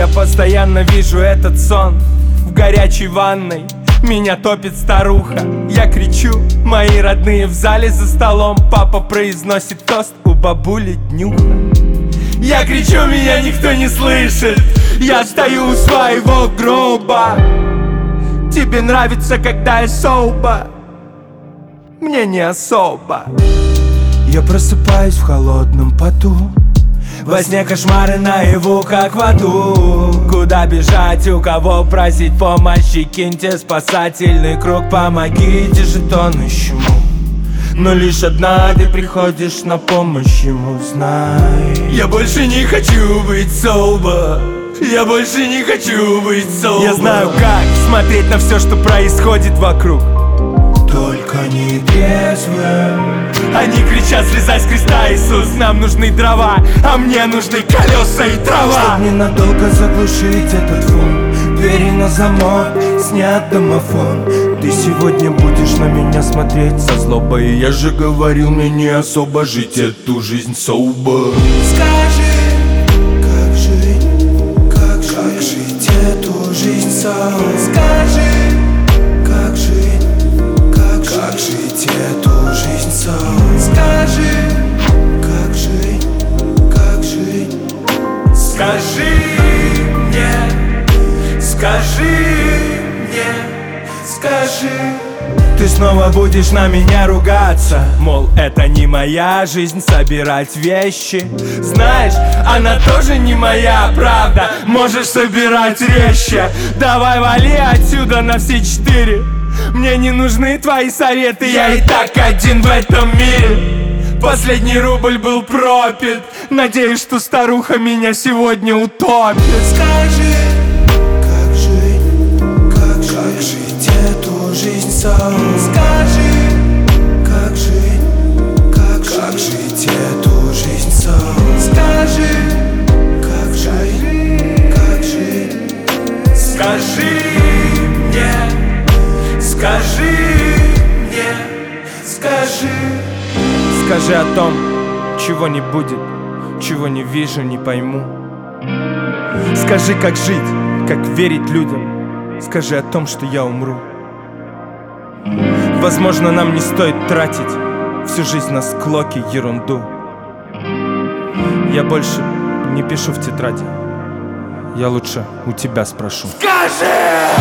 постоянно вижу этот сон в горячей ванной. Меня топит старуха. Я кричу, мои родные в зале за столом. Папа произносит тост, у бабули днюха. Я кричу, меня никто не слышит. Я стою у своего гроба. Тебе нравится, когда я соба? Мне не особо. Я просыпаюсь в холодном поту. Во сне кошмары наяву, как в аду. Куда бежать, у кого просить помощи? Киньте спасательный круг, помогите же тонущему. Но лишь однажды приходишь на помощь ему, знай. Я больше не хочу быть соба. Я больше не хочу быть соба. Я знаю, как смотреть на все, что происходит вокруг, только не трезвым. Они кричат, слезай с креста, Иисус, нам нужны дрова, а мне нужны колеса и трава. Чтоб ненадолго заглушить этот фон, двери на замок, снят домофон. Ты сегодня будешь на меня смотреть со злобой. Я же говорил, мне не особо жить эту жизнь соба. Скажи, как жить эту жизнь соба. Скажи, как жить эту жизнь соба. Скажи, как жить. Скажи мне, скажи. Ты снова будешь на меня ругаться, мол, это не моя жизнь собирать вещи. Знаешь, она тоже не моя, правда. Можешь собирать резче. Давай вали отсюда на все четыре. Мне не нужны твои советы, я и так один в этом мире. Последний рубль был пропит. Надеюсь, что старуха меня сегодня утопит. Скажи, как жить эту жизнь соба. Скажи, как жить эту жизнь соба. Скажи, как жить. Скажи мне, скажи. Скажи о том, чего не будет, чего не вижу, не пойму. Скажи, как жить, как верить людям. Скажи о том, что я умру. Возможно, нам не стоит тратить всю жизнь на склоки, ерунду. Я больше не пишу в тетради. Я лучше у тебя спрошу. Скажи!